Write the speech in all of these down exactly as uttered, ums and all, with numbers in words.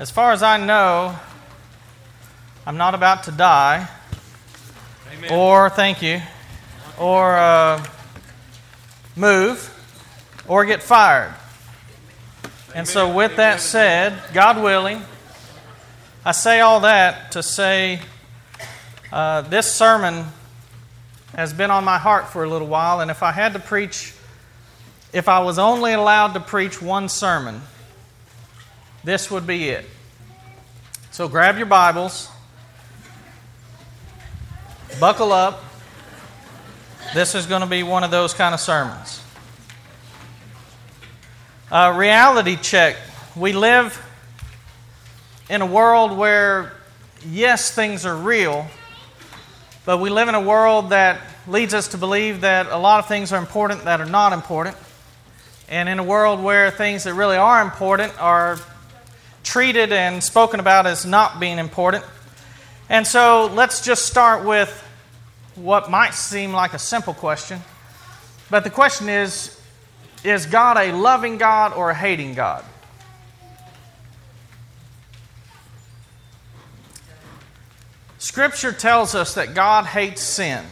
As far as I know, I'm not about to die, Amen. or thank you, or uh, move, or get fired. Amen. And so with that said, God willing, I say all that to say uh, this sermon has been on my heart for a little while, and if I had to preach, if I was only allowed to preach one sermon, this would be it. So grab your Bibles, buckle up. This is going to be one of those kind of sermons. Uh, reality check. We live in a world where, yes, things are real, but we live in a world that leads us to believe that a lot of things are important that are not important. And in a world where things that really are important are treated and spoken about as not being important. And so let's just start with what might seem like a simple question. But the question is, is God a loving God or a hating God? Scripture tells us that God hates sin.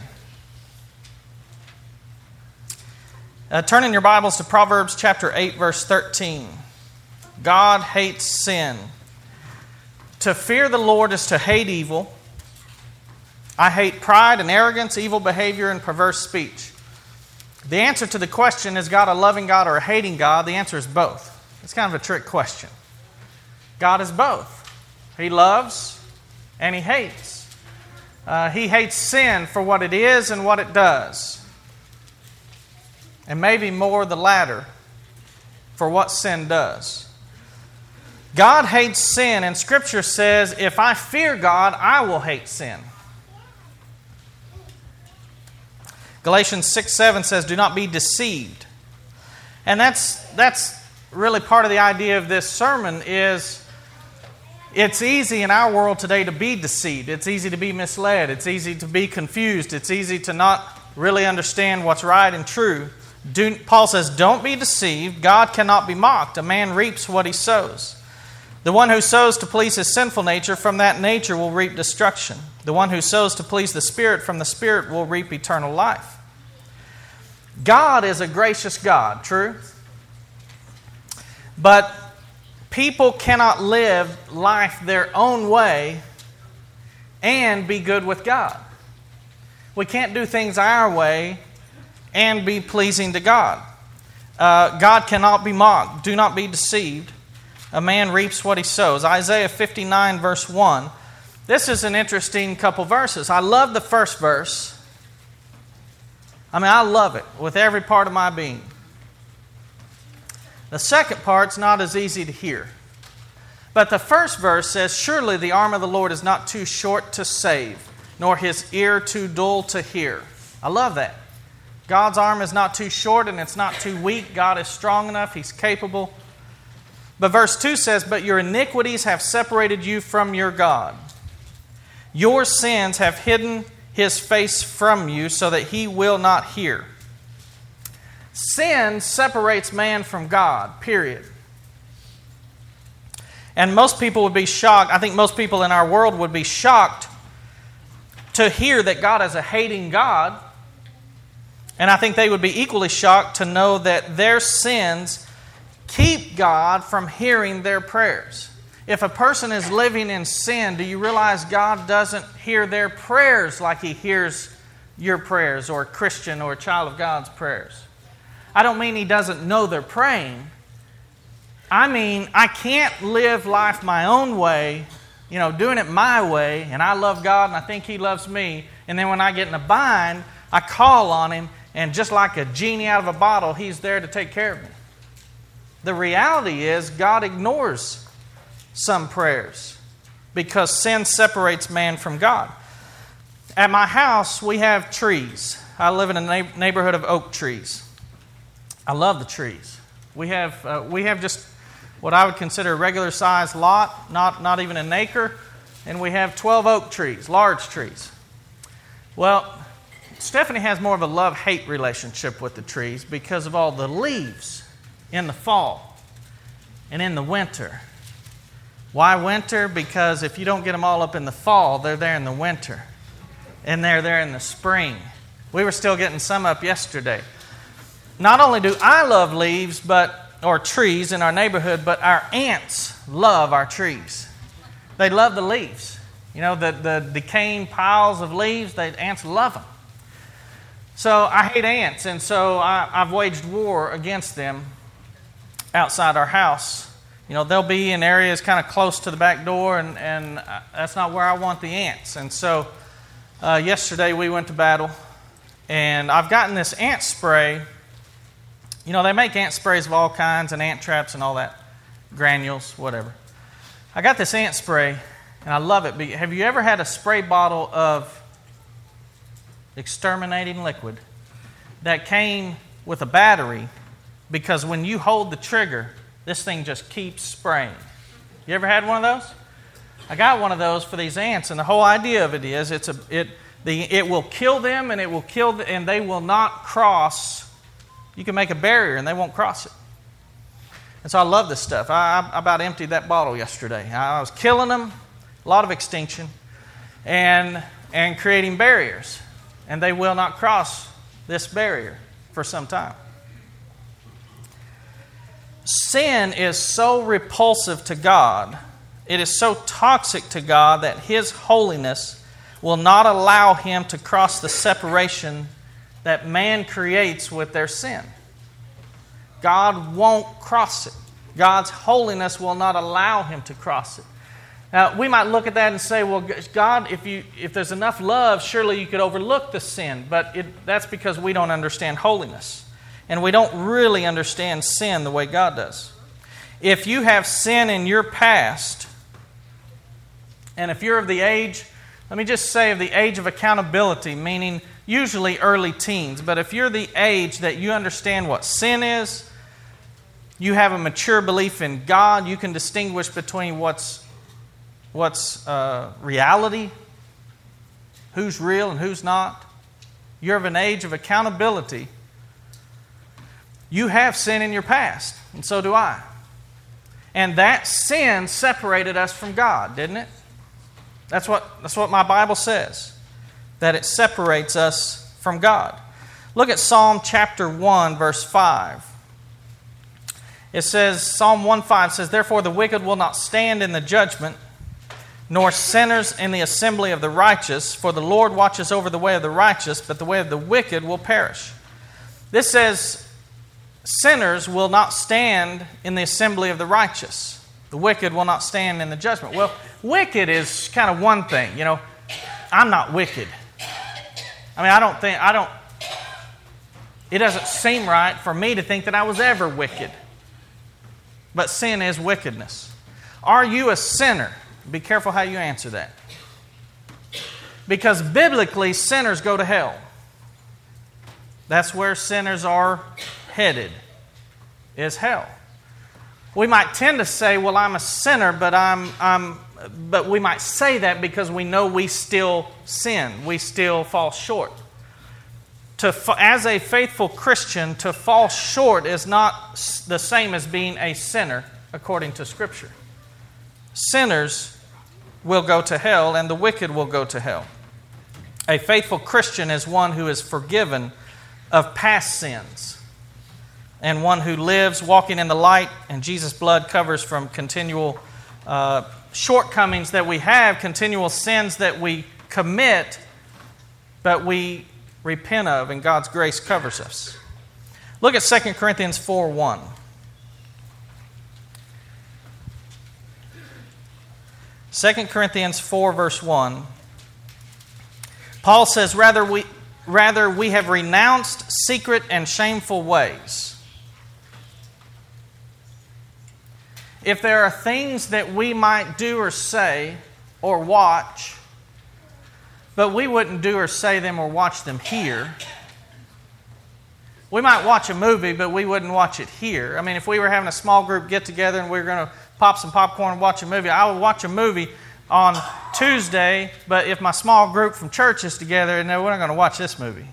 Uh, turn in your Bibles to Proverbs chapter eight, verse thirteen. God hates sin. To fear the Lord is to hate evil. I hate pride and arrogance, evil behavior, and perverse speech. The answer to the question, is God a loving God or a hating God? The answer is both. It's kind of a trick question. God is both. He loves and He hates. Uh, he hates sin for what it is and what it does. And maybe more the latter, for what sin does. God hates sin, and Scripture says, if I fear God, I will hate sin. Galatians six seven says, do not be deceived. And that's that's really part of the idea of this sermon is it's easy in our world today to be deceived. It's easy to be misled. It's easy to be confused. It's easy to not really understand what's right and true. Do, Paul says, don't be deceived. God cannot be mocked. A man reaps what he sows. The one who sows to please his sinful nature, from that nature will reap destruction. The one who sows to please the Spirit, from the Spirit will reap eternal life. God is a gracious God, true? But people cannot live life their own way and be good with God. We can't do things our way and be pleasing to God. Uh, God cannot be mocked. Do not be deceived. A man reaps what he sows. Isaiah fifty-nine, verse one. This is an interesting couple verses. I love the first verse. I mean, I love it with every part of my being. The second part's not as easy to hear. But the first verse says, surely the arm of the Lord is not too short to save, nor His ear too dull to hear. I love that. God's arm is not too short and it's not too weak. God is strong enough. He's capable. But verse two says, but your iniquities have separated you from your God. Your sins have hidden His face from you so that He will not hear. Sin separates man from God, period. And most people would be shocked, I think most people in our world would be shocked to hear that God is a hating God. And I think they would be equally shocked to know that their sins keep God from hearing their prayers. If a person is living in sin, do you realize God doesn't hear their prayers like He hears your prayers or a Christian or a child of God's prayers? I don't mean He doesn't know they're praying. I mean, I can't live life my own way, you know, doing it my way, and I love God and I think He loves me, and then when I get in a bind, I call on Him, and just like a genie out of a bottle, He's there to take care of me. The reality is God ignores some prayers because sin separates man from God. At my house, we have trees. I live in a neighborhood of oak trees. I love the trees. We have uh, we have just what I would consider a regular-sized lot, not, not even an acre, and we have twelve oak trees, large trees. Well, Stephanie has more of a love-hate relationship with the trees because of all the leaves in the fall and in the winter. Why winter? Because if you don't get them all up in the fall, they're there in the winter. And they're there in the spring. We were still getting some up yesterday. Not only do I love leaves, but or trees in our neighborhood, but our ants love our trees. They love the leaves. You know, the, the decaying piles of leaves, the ants love them. So I hate ants, and so I, I've waged war against them outside our house. You know, they'll be in areas kind of close to the back door, and, and that's not where I want the ants. And so uh, yesterday we went to battle, and I've gotten this ant spray. You know, they make ant sprays of all kinds and ant traps and all that, granules, whatever. I got this ant spray, and I love it. Have you ever had a spray bottle of exterminating liquid that came with a battery? Because when you hold the trigger, this thing just keeps spraying. You ever had one of those? I got one of those for these ants, and the whole idea of it is it's a it the it will kill them, and it will kill the, and they will not cross. You can make a barrier, and they won't cross it. And so I love this stuff. I, I about emptied that bottle yesterday. I was killing them, a lot of extinction, and and creating barriers, and they will not cross this barrier for some time. Sin is so repulsive to God, it is so toxic to God that His holiness will not allow Him to cross the separation that man creates with their sin. God won't cross it. God's holiness will not allow Him to cross it. Now, we might look at that and say, well, God, if you if there's enough love, surely you could overlook the sin. But it, that's because we don't understand holiness. And we don't really understand sin the way God does. If you have sin in your past, and if you're of the age, let me just say of the age of accountability, meaning usually early teens, but if you're the age that you understand what sin is, you have a mature belief in God, you can distinguish between what's, what's uh, reality, who's real and who's not. You're of an age of accountability. You have sin in your past, and so do I. And that sin separated us from God, didn't it? That's what, that's what my Bible says, that it separates us from God. Look at Psalm chapter one, verse five. It says, Psalm one five says, "Therefore the wicked will not stand in the judgment, nor sinners in the assembly of the righteous, for the Lord watches over the way of the righteous, but the way of the wicked will perish." This says, sinners will not stand in the assembly of the righteous. The wicked will not stand in the judgment. Well, wicked is kind of one thing. You know, I'm not wicked. I mean, I don't think, I don't, it doesn't seem right for me to think that I was ever wicked. But sin is wickedness. Are you a sinner? Be careful how you answer that. Because biblically, sinners go to hell. That's where sinners are headed, is hell. We might tend to say, well, I'm a sinner, but I'm, I'm, but we might say that because we know we still sin. We still fall short. To, as a faithful Christian, to fall short is not the same as being a sinner, according to Scripture. Sinners will go to hell, and the wicked will go to hell. A faithful Christian is one who is forgiven of past sins, and one who lives walking in the light, and Jesus' blood covers from continual uh, shortcomings that we have, continual sins that we commit, but we repent of, and God's grace covers us. Look at Second Corinthians four one. Second Corinthians four, verse one. Paul says, Rather we, rather we have renounced secret and shameful ways. If there are things that we might do or say or watch, but we wouldn't do or say them or watch them here. We might watch a movie, but we wouldn't watch it here. I mean, if we were having a small group get together and we were going to pop some popcorn and watch a movie, I would watch a movie on Tuesday, but if my small group from church is together, no, we're not going to watch this movie.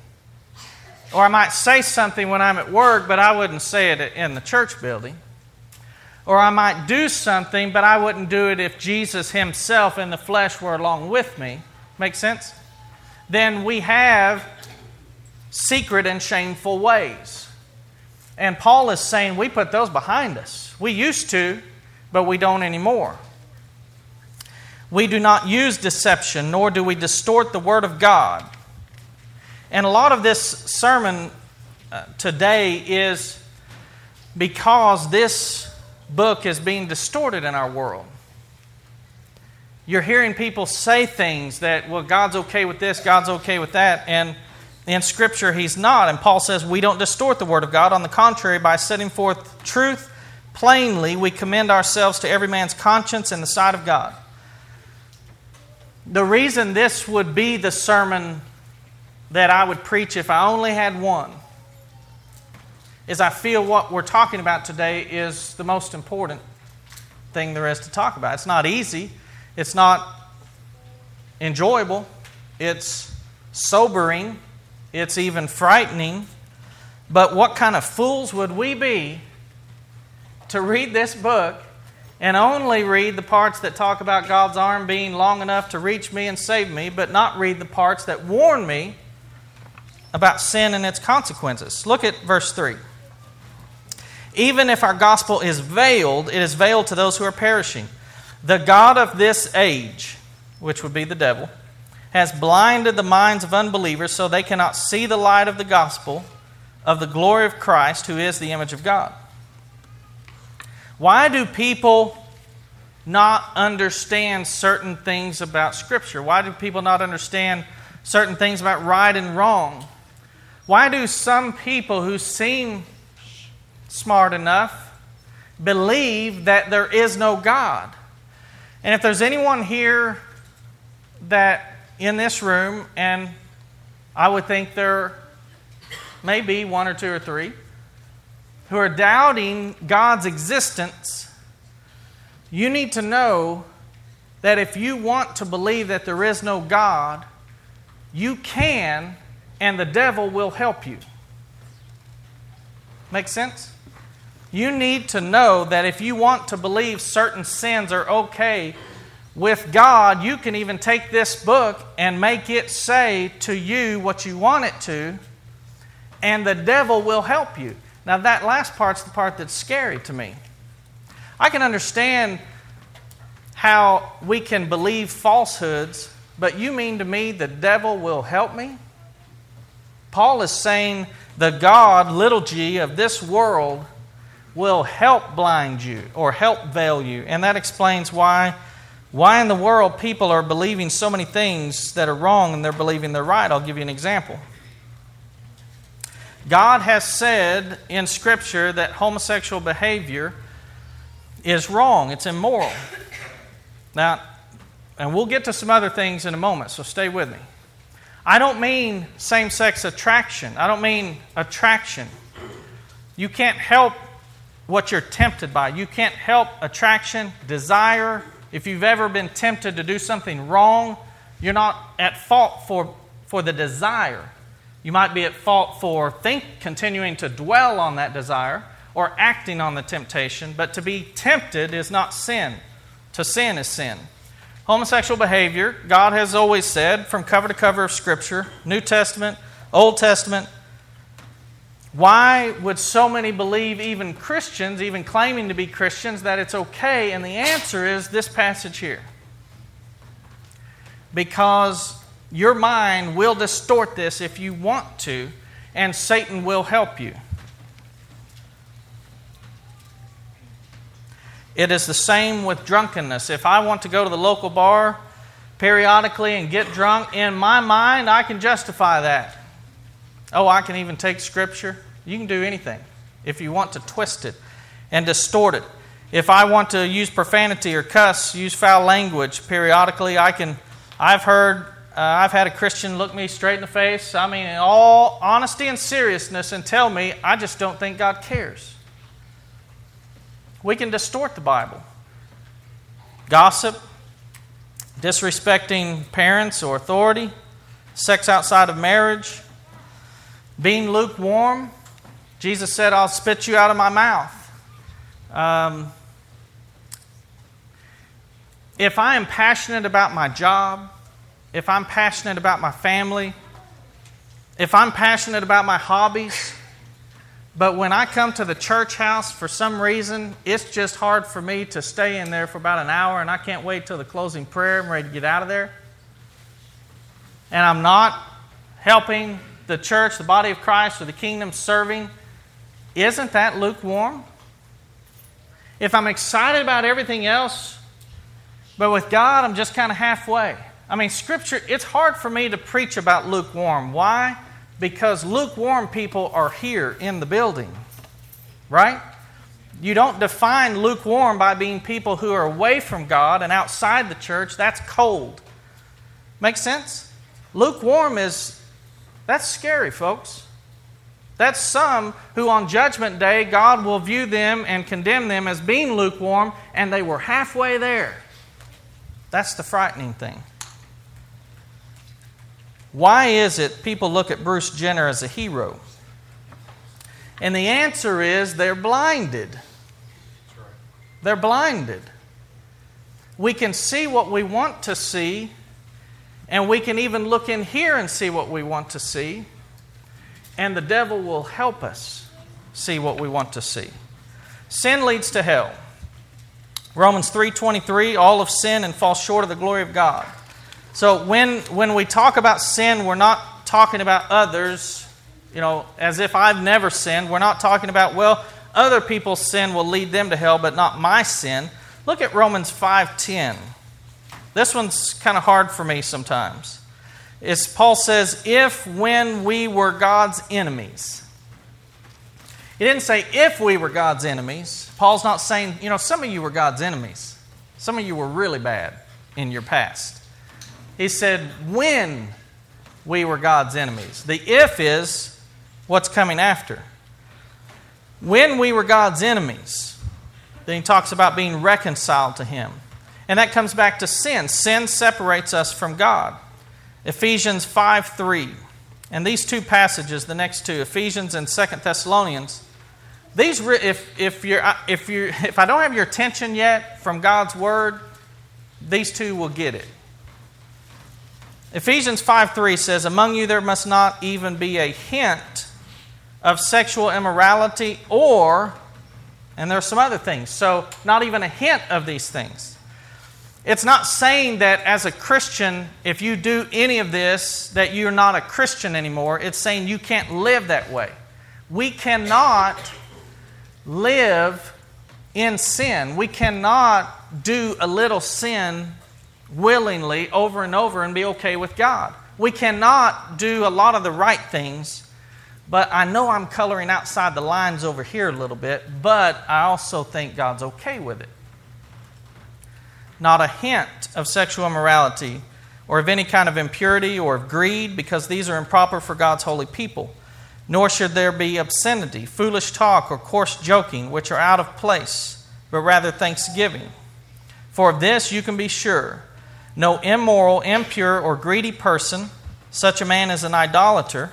Or I might say something when I'm at work, but I wouldn't say it in the church building. Or I might do something, but I wouldn't do it if Jesus himself in the flesh were along with me. Make sense? Then we have secret and shameful ways. And Paul is saying we put those behind us. We used to, but we don't anymore. We do not use deception, nor do we distort the Word of God. And a lot of this sermon uh, today is because this book is being distorted in our world. You're hearing people say things that, well, God's okay with this, God's okay with that, and in Scripture He's not. And Paul says we don't distort the Word of God. On the contrary, by setting forth truth plainly, we commend ourselves to every man's conscience in the sight of God. The reason this would be the sermon that I would preach if I only had one is I feel what we're talking about today is the most important thing there is to talk about. It's not easy. It's not enjoyable. It's sobering. It's even frightening. But what kind of fools would we be to read this book and only read the parts that talk about God's arm being long enough to reach me and save me, but not read the parts that warn me about sin and its consequences? Look at verse three. Even if our gospel is veiled, it is veiled to those who are perishing. The God of this age, which would be the devil, has blinded the minds of unbelievers so they cannot see the light of the gospel of the glory of Christ, who is the image of God. Why do people not understand certain things about Scripture? Why do people not understand certain things about right and wrong? Why do some people who seem smart enough believe that there is no God? And if there's anyone here that in this room, and I would think there may be one or two or three, who are doubting God's existence, you need to know that if you want to believe that there is no God, you can, and the devil will help you. Make sense? You need to know that if you want to believe certain sins are okay with God, you can even take this book and make it say to you what you want it to, and the devil will help you. Now, that last part's the part that's scary to me. I can understand how we can believe falsehoods, but you mean to me the devil will help me? Paul is saying the God, little g, of this world will help blind you or help veil you. And that explains why, why in the world people are believing so many things that are wrong and they're believing they're right. I'll give you an example. God has said in Scripture that homosexual behavior is wrong. It's immoral. Now, and we'll get to some other things in a moment, so stay with me. I don't mean same-sex attraction. I don't mean attraction. You can't help what you're tempted by. You can't help attraction, desire. If you've ever been tempted to do something wrong, you're not at fault for, for the desire. You might be at fault for think, continuing to dwell on that desire or acting on the temptation, but to be tempted is not sin. To sin is sin. Homosexual behavior, God has always said, from cover to cover of Scripture, New Testament, Old Testament, why would so many believe, even Christians, even claiming to be Christians, that it's okay? And the answer is this passage here. Because your mind will distort this if you want to, and Satan will help you. It is the same with drunkenness. If I want to go to the local bar periodically and get drunk, in my mind, I can justify that. Oh, I can even take Scripture. You can do anything if you want to twist it and distort it. If I want to use profanity or cuss, use foul language periodically, I can. I've heard, uh, I've had a Christian look me straight in the face, I mean, in all honesty and seriousness, and tell me, I just don't think God cares. We can distort the Bible. Gossip, disrespecting parents or authority, sex outside of marriage, being lukewarm. Jesus said, I'll spit you out of my mouth. Um, if I am passionate about my job, if I'm passionate about my family, if I'm passionate about my hobbies, but when I come to the church house, for some reason, it's just hard for me to stay in there for about an hour, and I can't wait till the closing prayer. I'm ready to get out of there. And I'm not helping the church, the body of Christ, or the kingdom serving. Isn't that lukewarm? If I'm excited about everything else, but with God, I'm just kind of halfway. I mean, Scripture, it's hard for me to preach about lukewarm. Why? Because lukewarm people are here in the building, right? You don't define lukewarm by being people who are away from God and outside the church. That's cold. Make sense? Lukewarm is, that's scary, folks. That's some who on Judgment Day, God will view them and condemn them as being lukewarm, and they were halfway there. That's the frightening thing. Why is it people look at Bruce Jenner as a hero? And the answer is they're blinded. They're blinded. We can see what we want to see, and we can even look in here and see what we want to see, and the devil will help us see what we want to see. Sin leads to hell. Romans three twenty-three, all have sinned and fall short of the glory of God. So when, when we talk about sin, we're not talking about others, you know, as if I've never sinned. We're not talking about, well, other people's sin will lead them to hell, but not my sin. Look at Romans five ten. This one's kind of hard for me sometimes. It's, Paul says, if when we were God's enemies. He didn't say if we were God's enemies. Paul's not saying, you know, some of you were God's enemies. Some of you were really bad in your past. He said, when we were God's enemies. The if is what's coming after. When we were God's enemies, then he talks about being reconciled to Him. And that comes back to sin. Sin separates us from God. Ephesians five three. And these two passages, the next two, Ephesians and Second Thessalonians, these if if you're if you if I don't have your attention yet from God's Word, these two will get it. Ephesians five three says, among you there must not even be a hint of sexual immorality or, and there are some other things, so not even a hint of these things. It's not saying that as a Christian, if you do any of this, that you're not a Christian anymore. It's saying you can't live that way. We cannot live in sin. We cannot do a little sin willingly over and over and be okay with God. We cannot do a lot of the right things, but I know I'm coloring outside the lines over here a little bit, but I also think God's okay with it. Not a hint of sexual immorality or of any kind of impurity or of greed, because these are improper for God's holy people. Nor should there be obscenity, foolish talk, or coarse joking, which are out of place, but rather thanksgiving. For of this you can be sure. No immoral, impure, or greedy person, such a man is an idolater.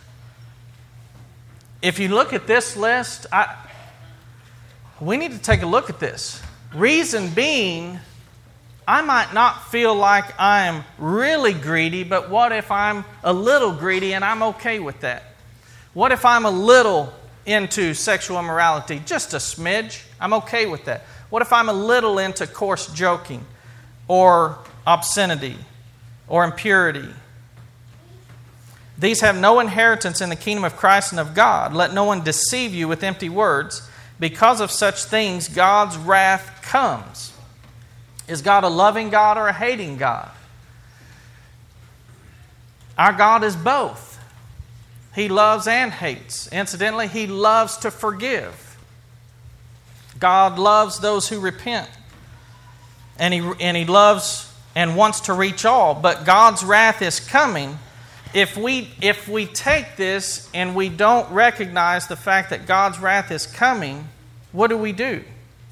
If you look at this list, I, we need to take a look at this. Reason being, I might not feel like I'm really greedy, but what if I'm a little greedy and I'm okay with that? What if I'm a little into sexual immorality, just a smidge? I'm okay with that. What if I'm a little into coarse joking or obscenity or impurity? These have no inheritance in the kingdom of Christ and of God. Let no one deceive you with empty words. Because of such things, God's wrath comes. Is God a loving God or a hating God? Our God is both. He loves and hates. Incidentally, He loves to forgive. God loves those who repent. And He, and he loves and wants to reach all. But God's wrath is coming. If we, if we take this and we don't recognize the fact that God's wrath is coming, what do we do?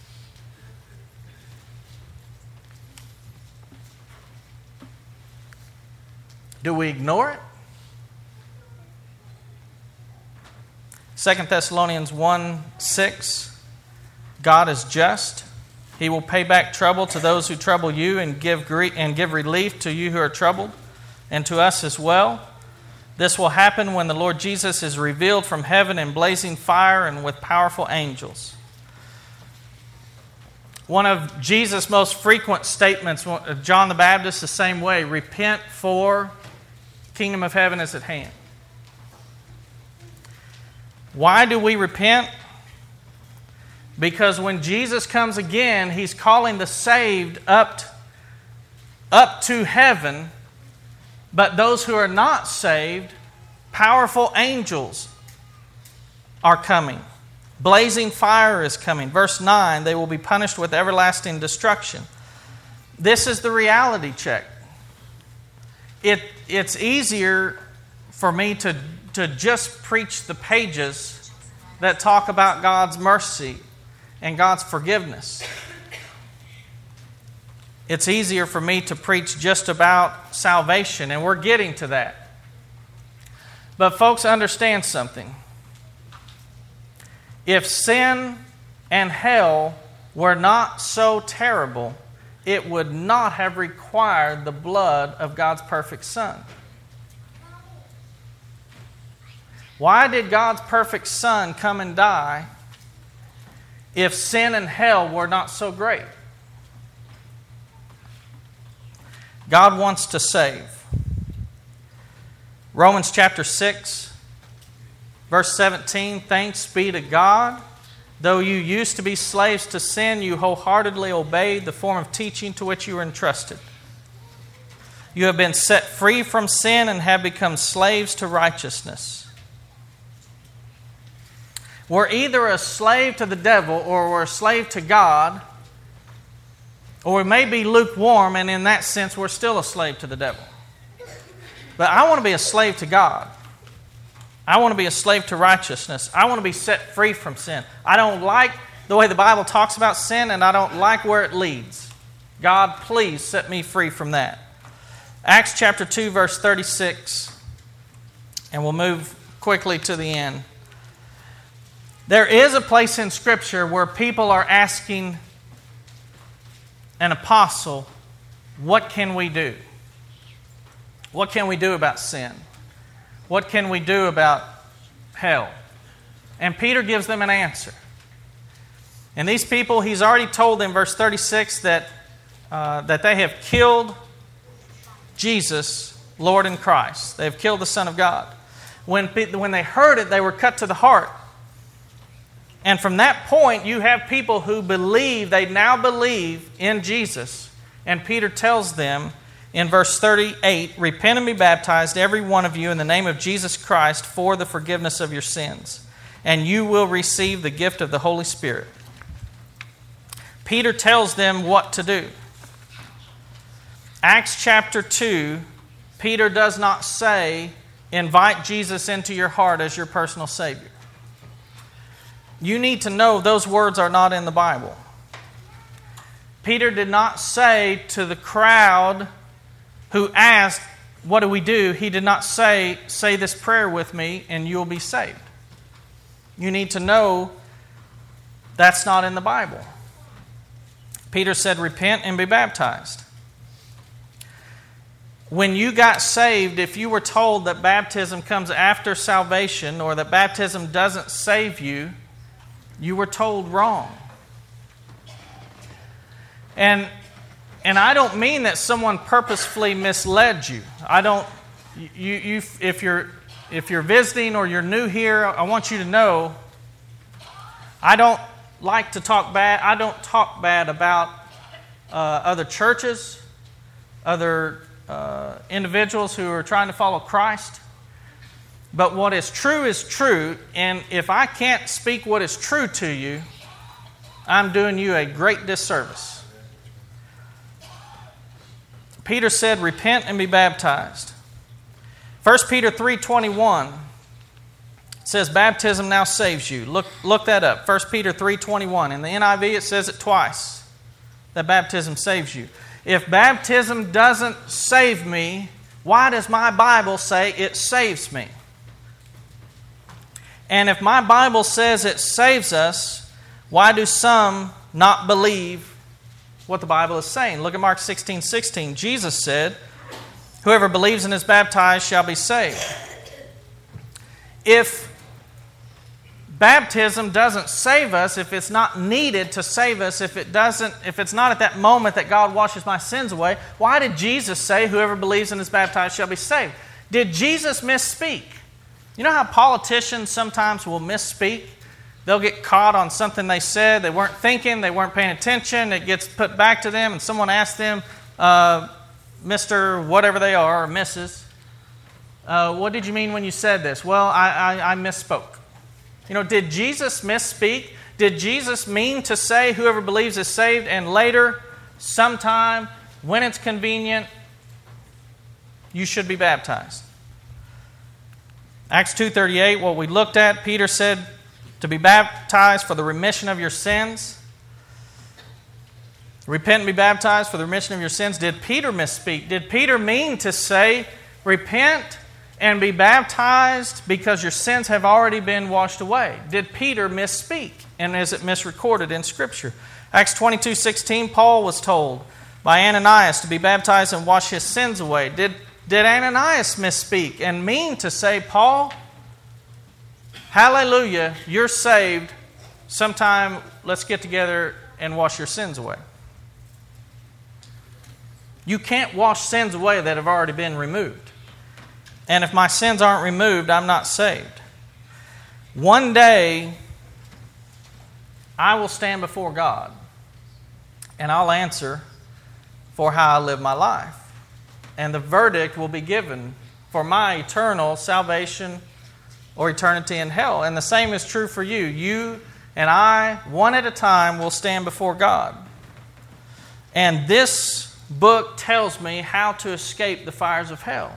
Do we ignore it? Second Thessalonians one six, God is just. He will pay back trouble to those who trouble you and give gre- and give relief to you who are troubled, and to us as well. This will happen when the Lord Jesus is revealed from heaven in blazing fire and with powerful angels. One of Jesus' most frequent statements, John the Baptist, the same way, repent, for the kingdom of heaven is at hand. Why do we repent? Because when Jesus comes again, He's calling the saved up, up to heaven. But those who are not saved, powerful angels are coming. Blazing fire is coming. Verse nine, they will be punished with everlasting destruction. This is the reality check. It, it's easier for me to, to just preach the pages that talk about God's mercy and God's forgiveness. It's easier for me to preach just about salvation, and we're getting to that. But folks, understand something. If sin and hell were not so terrible, it would not have required the blood of God's perfect Son. Why did God's perfect Son come and die if sin and hell were not so great? God wants to save. Romans chapter six, verse seventeen, thanks be to God. Though you used to be slaves to sin, you wholeheartedly obeyed the form of teaching to which you were entrusted. You have been set free from sin and have become slaves to righteousness. We're either a slave to the devil or we're a slave to God. Or we may be lukewarm, and in that sense, we're still a slave to the devil. But I want to be a slave to God. I want to be a slave to righteousness. I want to be set free from sin. I don't like the way the Bible talks about sin, and I don't like where it leads. God, please set me free from that. Acts chapter two, verse thirty-six, and we'll move quickly to the end. There is a place in Scripture where people are asking an apostle, what can we do? What can we do about sin? What can we do about hell? And Peter gives them an answer. And these people, he's already told them, verse thirty-six, that, uh, that they have killed Jesus, Lord and Christ. They have killed the Son of God. When, when they heard it, they were cut to the heart. And from that point, you have people who believe, they now believe in Jesus. And Peter tells them in verse thirty-eight, repent and be baptized, every one of you, in the name of Jesus Christ for the forgiveness of your sins, and you will receive the gift of the Holy Spirit. Peter tells them what to do. Acts chapter two, Peter does not say, invite Jesus into your heart as your personal Savior. You need to know those words are not in the Bible. Peter did not say to the crowd who asked, what do we do? He did not say, say this prayer with me and you'll be saved. You need to know that's not in the Bible. Peter said, repent and be baptized. When you got saved, if you were told that baptism comes after salvation or that baptism doesn't save you, you were told wrong. And and I don't mean that someone purposefully misled you. I don't you you if you're if you're visiting or you're new here, I want you to know I don't like to talk bad. I don't talk bad about uh, other churches, other uh, individuals who are trying to follow Christ. But what is true is true, and if I can't speak what is true to you, I'm doing you a great disservice. Peter said, repent and be baptized. First Peter three twenty-one says, baptism now saves you. Look, look that up. First Peter three twenty-one. In the N I V it says it twice, that baptism saves you. If baptism doesn't save me, why does my Bible say it saves me? And if my Bible says it saves us, why do some not believe what the Bible is saying. Look at Mark sixteen sixteen. Jesus said, "Whoever believes and is baptized shall be saved." If baptism doesn't save us, if it's not needed to save us, if it doesn't, if it's not at that moment that God washes my sins away, why did Jesus say, "Whoever believes and is baptized shall be saved"? Did Jesus misspeak? You know how politicians sometimes will misspeak? They'll get caught on something they said, they weren't thinking, they weren't paying attention, it gets put back to them, and someone asks them, uh, Mister whatever they are, or Missus, uh, what did you mean when you said this? Well, I, I, I misspoke. You know, did Jesus misspeak? Did Jesus mean to say whoever believes is saved, and later, sometime, when it's convenient, you should be baptized? Acts two thirty-eight, what we looked at, Peter said to be baptized for the remission of your sins. Repent and be baptized for the remission of your sins. Did Peter misspeak? Did Peter mean to say, repent and be baptized because your sins have already been washed away? Did Peter misspeak? And is it misrecorded in Scripture? Acts twenty-two sixteen, Paul was told by Ananias to be baptized and wash his sins away. Did, did Ananias misspeak and mean to say, Paul, hallelujah, you're saved. Sometime let's get together and wash your sins away? You can't wash sins away that have already been removed. And if my sins aren't removed, I'm not saved. One day, I will stand before God, and I'll answer for how I live my life. And the verdict will be given for my eternal salvation or eternity in hell. And the same is true for you. You and I, one at a time, will stand before God. And this book tells me how to escape the fires of hell.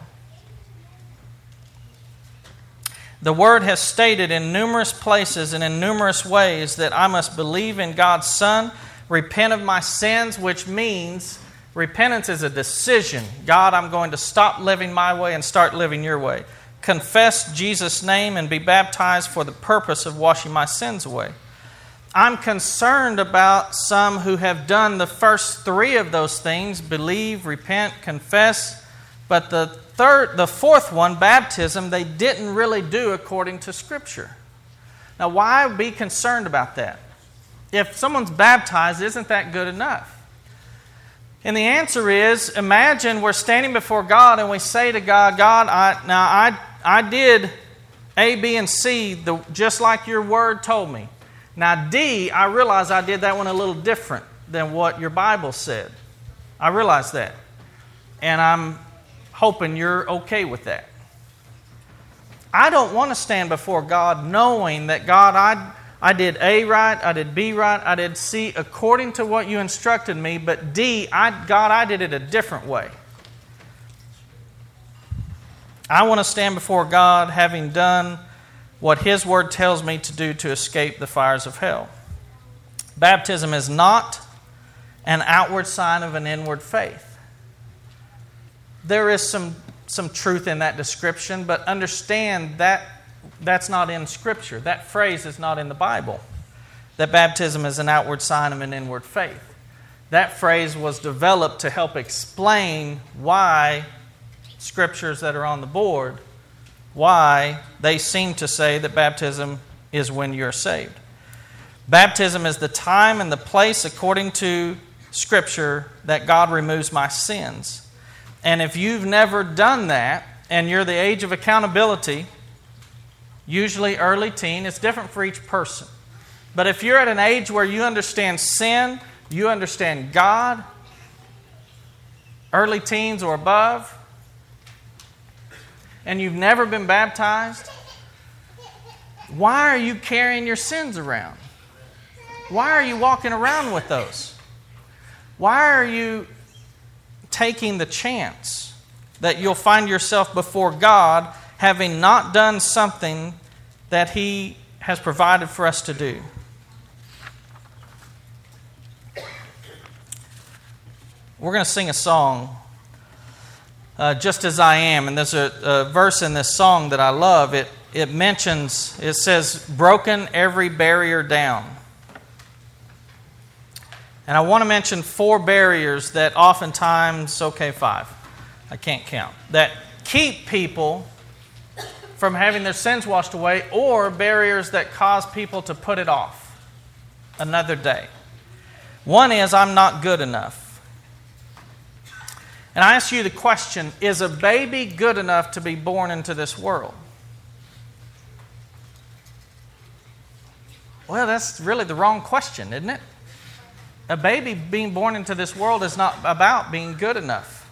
The Word has stated in numerous places and in numerous ways that I must believe in God's Son, repent of my sins, which means repentance is a decision. God, I'm going to stop living my way and start living your way. Confess Jesus' name and be baptized for the purpose of washing my sins away. I'm concerned about some who have done the first three of those things, believe, repent, confess, but the third, the fourth one, baptism, they didn't really do according to Scripture. Now, why be concerned about that? If someone's baptized, isn't that good enough? And the answer is, imagine we're standing before God and we say to God, God, I, now I, I did A, B, and C the, just like your word told me. Now D, I realize I did that one a little different than what your Bible said. I realize that. And I'm hoping you're okay with that. I don't want to stand before God knowing that, God, I, I did A right, I did B right, I did C according to what you instructed me, but D, I, God, I did it a different way. I want to stand before God having done what His Word tells me to do to escape the fires of hell. Baptism is not an outward sign of an inward faith. There is some, some truth in that description, but understand that that's not in Scripture. That phrase is not in the Bible. That baptism is an outward sign of an inward faith. That phrase was developed to help explain why Scriptures that are on the board, why they seem to say that baptism is when you're saved. Baptism is the time and the place, according to Scripture, that God removes my sins. And if you've never done that, and you're the age of accountability, usually early teen, it's different for each person. But if you're at an age where you understand sin, you understand God, early teens or above, and you've never been baptized, why are you carrying your sins around? Why are you walking around with those? Why are you taking the chance that you'll find yourself before God having not done something that He has provided for us to do? We're going to sing a song, uh, Just As I Am, and there's a, a verse in this song that I love. It, it mentions, it says, broken every barrier down. And I want to mention four barriers that oftentimes, okay, five, I can't count, that keep people from having their sins washed away, or barriers that cause people to put it off another day. One is, I'm not good enough. And I ask you the question, is a baby good enough to be born into this world? Well, that's really the wrong question, isn't it? A baby being born into this world is not about being good enough.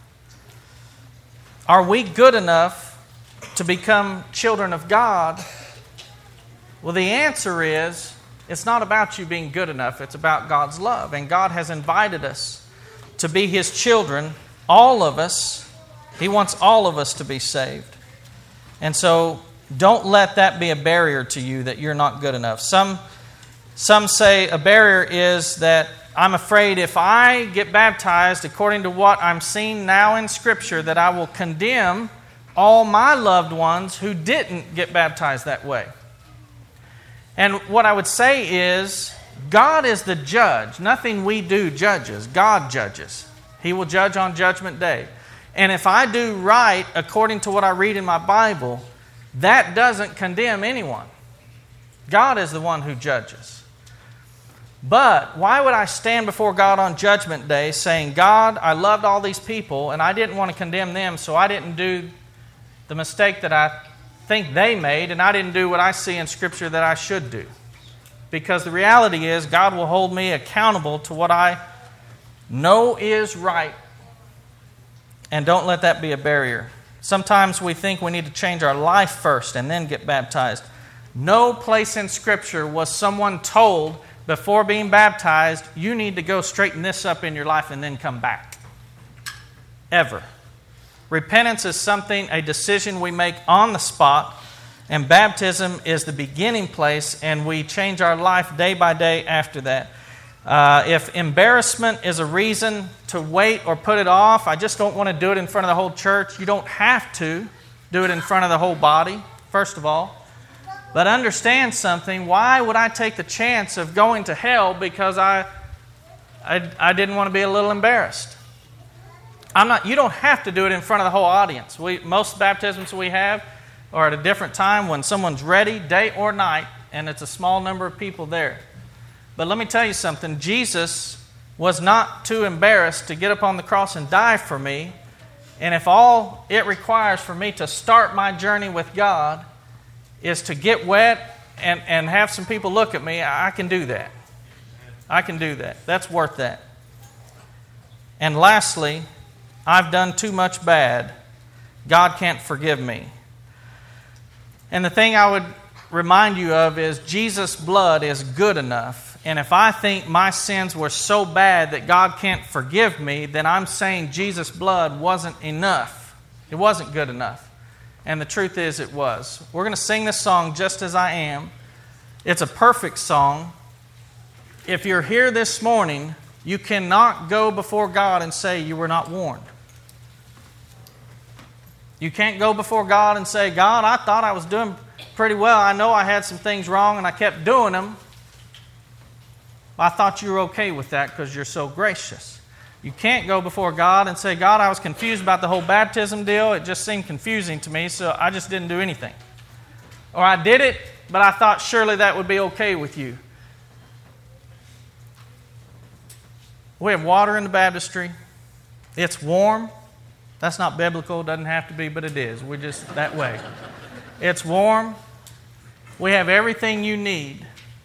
Are we good enough to become children of God? Well, the answer is, it's not about you being good enough. It's about God's love. And God has invited us to be His children, all of us. He wants all of us to be saved. And so, don't let that be a barrier to you that you're not good enough. Some, some say a barrier is that I'm afraid if I get baptized according to what I'm seeing now in Scripture, that I will condemn all my loved ones who didn't get baptized that way. And what I would say is, God is the judge. Nothing we do judges. God judges. He will judge on Judgment Day. And if I do right according to what I read in my Bible, that doesn't condemn anyone. God is the one who judges. But why would I stand before God on Judgment Day saying, God, I loved all these people and I didn't want to condemn them, so I didn't do the mistake that I think they made, and I didn't do what I see in Scripture that I should do. Because the reality is, God will hold me accountable to what I know is right. And don't let that be a barrier. Sometimes we think we need to change our life first and then get baptized. No place in Scripture was someone told before being baptized, you need to go straighten this up in your life and then come back. Ever. Repentance is something, a decision we make on the spot, and baptism is the beginning place, and we change our life day by day after that. Uh, if embarrassment is a reason to wait or put it off, I just don't want to do it in front of the whole church. You don't have to do it in front of the whole body, first of all. But understand something, why would I take the chance of going to hell because I, I, I didn't want to be a little embarrassed? I'm not. You don't have to do it in front of the whole audience. We, most baptisms we have are at a different time when someone's ready, day or night, and it's a small number of people there. But let me tell you something. Jesus was not too embarrassed to get up on the cross and die for me. And if all it requires for me to start my journey with God is to get wet and, and have some people look at me, I can do that. I can do that. That's worth that. And lastly, I've done too much bad. God can't forgive me. And the thing I would remind you of is Jesus' blood is good enough. And if I think my sins were so bad that God can't forgive me, then I'm saying Jesus' blood wasn't enough. It wasn't good enough. And the truth is it was. We're going to sing this song, Just As I Am. It's a perfect song. If you're here this morning, you cannot go before God and say you were not warned. You can't go before God and say, God, I thought I was doing pretty well. I know I had some things wrong and I kept doing them. I thought you were okay with that because you're so gracious. You can't go before God and say, God, I was confused about the whole baptism deal. It just seemed confusing to me, so I just didn't do anything. Or I did it, but I thought surely that would be okay with you. We have water in the baptistry. It's warm. That's not biblical. It doesn't have to be, but it is. We're just that way. It's warm. We have everything you need.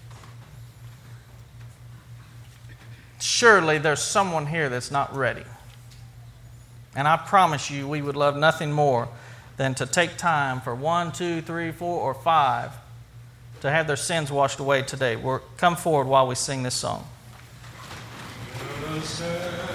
Surely there's someone here that's not ready. And I promise you, we would love nothing more than to take time for one, two, three, four, or five to have their sins washed away today. We're, come forward while we sing this song.